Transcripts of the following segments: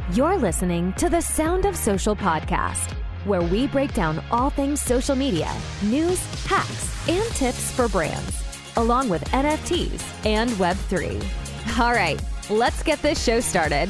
You're listening to the Sound of Social podcast, where we break down all things social media, news, hacks, and tips for brands, along with NFTs and Web3. All right, let's get this show started.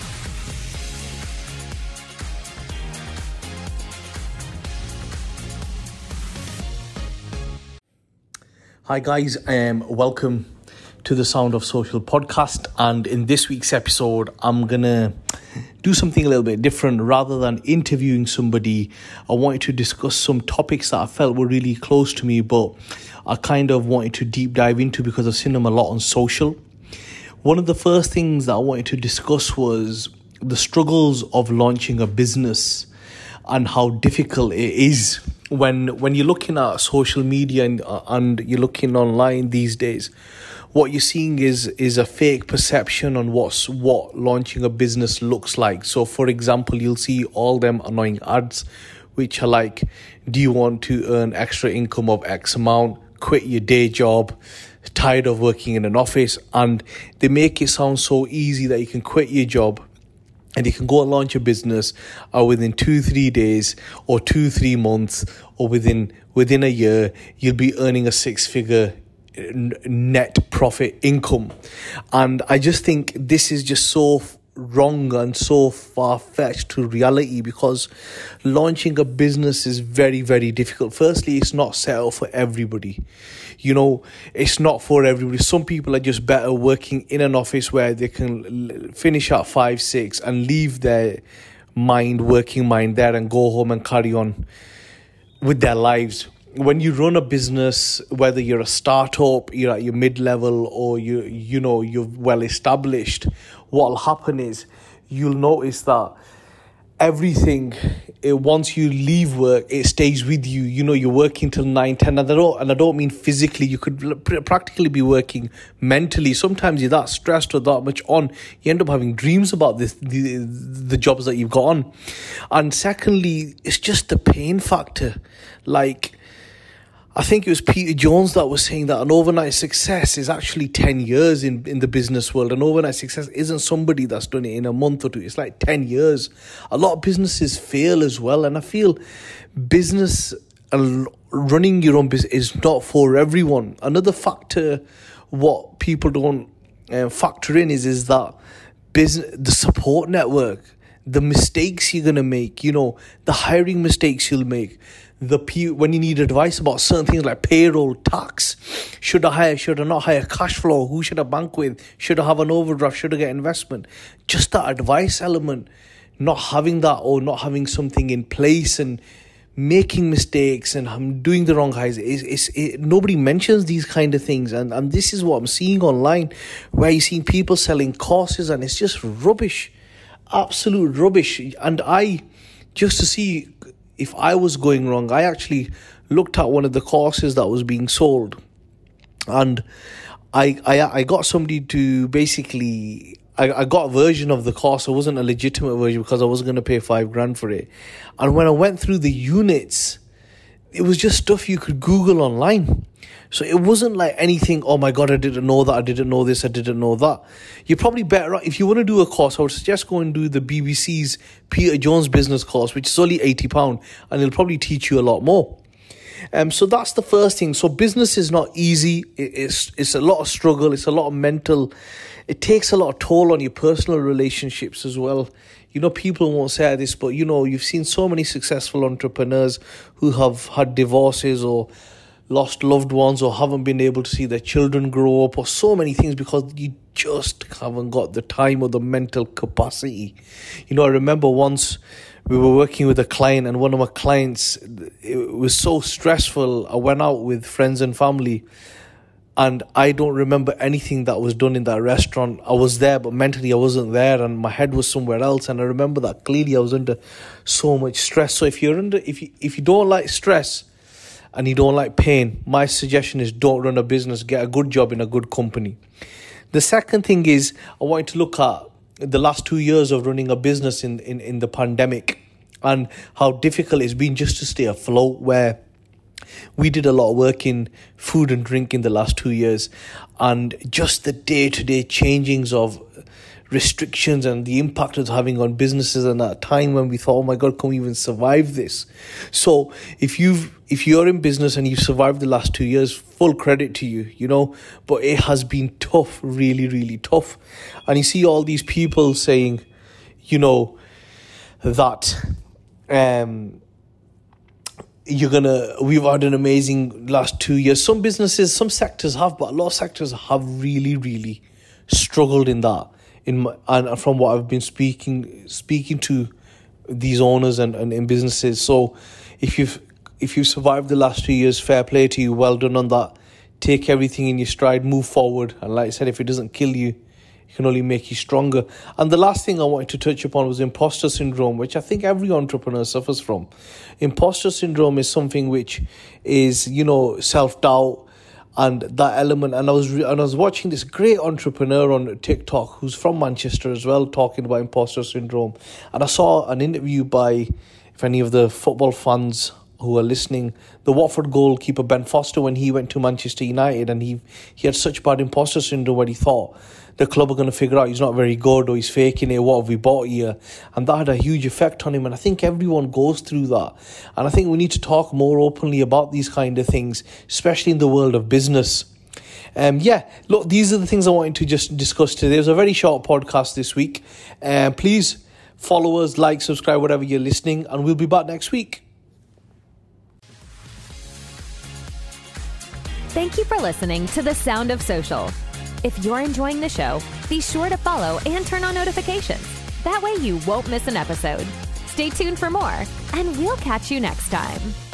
Hi guys, welcome to the Sound of Social podcast, and in this week's episode I'm gonna do something a little bit different. Rather than interviewing somebody, I wanted to discuss some topics that I felt were really close to me, but I kind of wanted to deep dive into because I've seen them a lot on social. One of the first things that I wanted to discuss was the struggles of launching a business and how difficult it is when you're looking at social media and you're looking online these days. What you're seeing is a fake perception on what launching a business looks like. So, for example, you'll see all them annoying ads, which are like, do you want to earn extra income of X amount? Quit your day job, tired of working in an office. And they make it sound so easy that you can quit your job and you can go and launch a business within 2-3 days or 2-3 months or within a year, you'll be earning a 6-figure net profit income. And I just think this is just so wrong and so far-fetched to reality, because launching a business is very, very difficult. Firstly, it's not set up for everybody. You know, it's not for everybody. Some people are just better working in an office where they can finish at 5-6 and leave their working mind there and go home and carry on with their lives. When you run a business, whether you're a startup, you're at your mid-level, or you're well established, what'll happen is you'll notice that everything, once you leave work, it stays with you. You know, you're working till 9-10, and I don't mean physically. You could practically be working mentally. Sometimes you're that stressed or that much on, you end up having dreams about the jobs that you've got on. And secondly, it's just the pain factor. Like, I think it was Peter Jones that was saying that an overnight success is actually 10 years in the business world. An overnight success isn't somebody that's done it in a month or two. It's like 10 years. A lot of businesses fail as well. And I feel business and running your own business is not for everyone. Another factor, what people don't factor in is that the support network, the mistakes you're going to make, the hiring mistakes you'll make, when you need advice about certain things like payroll, tax, should I hire, should I not hire, cash flow, who should I bank with, should I have an overdraft, should I get investment, just that advice element, not having that or not having something in place and making mistakes and doing the wrong hires, nobody mentions these kind of things, and this is what I'm seeing online, where you're seeing people selling courses and it's just rubbish, absolute rubbish. And just to see if I was going wrong, I actually looked at one of the courses that was being sold, and I got somebody to basically, I got a version of the course. It wasn't a legitimate version because I wasn't going to pay $5,000 for it. And when I went through the units, it was just stuff you could Google online. So it wasn't like anything, oh my God, I didn't know that, I didn't know this, I didn't know that. You're probably better off, if you want to do a course, I would suggest go and do the BBC's Peter Jones business course, which is only £80, and it'll probably teach you a lot more. So that's the first thing. So business is not easy. It's a lot of struggle. It's a lot of mental. It takes a lot of toll on your personal relationships as well. People won't say this, but you've seen so many successful entrepreneurs who have had divorces or lost loved ones or haven't been able to see their children grow up or so many things because you just haven't got the time or the mental capacity. I remember once we were working with a client, and one of my clients, it was so stressful. I went out with friends and family, and I don't remember anything that was done in that restaurant. I was there, but mentally I wasn't there, and my head was somewhere else. And I remember that clearly. I was under so much stress. So if you don't like stress and you don't like pain, my suggestion is don't run a business. Get a good job in a good company. The second thing is I wanted to look at the last 2 years of running a business in the pandemic and how difficult it's been just to stay afloat, where we did a lot of work in food and drink in the last 2 years, and just the day-to-day changings of restrictions and the impact it's having on businesses, and at a time when we thought, oh my God, can we even survive this? So if you're in business and you've survived the last 2 years, full credit to you, you know, but it has been tough, really, really tough. And you see all these people saying, you know, that we've had an amazing last 2 years. Some businesses, some sectors have, but a lot of sectors have really, really struggled in that. And from what I've been speaking to these owners and in businesses. So if you've survived the last 2 years, fair play to you, well done on that. Take everything in your stride, move forward. And like I said, if it doesn't kill you, it can only make you stronger. And the last thing I wanted to touch upon was imposter syndrome, which I think every entrepreneur suffers from. Imposter syndrome is something which is, you know, self-doubt and that element. And I was watching this great entrepreneur on TikTok who's from Manchester as well, talking about imposter syndrome. And I saw an interview by, if any of the football fans who are listening, the Watford goalkeeper Ben Foster, when he went to Manchester United, and he had such bad imposter syndrome where he thought the club are going to figure out he's not very good or he's faking it, what have we bought here? And that had a huge effect on him. And I think everyone goes through that. And I think we need to talk more openly about these kind of things, especially in the world of business. Look, these are the things I wanted to just discuss today. It was a very short podcast this week. Please follow us, like, subscribe, whatever you're listening, and we'll be back next week. Thank you for listening to The Sound of Social. If you're enjoying the show, be sure to follow and turn on notifications. That way you won't miss an episode. Stay tuned for more, and we'll catch you next time.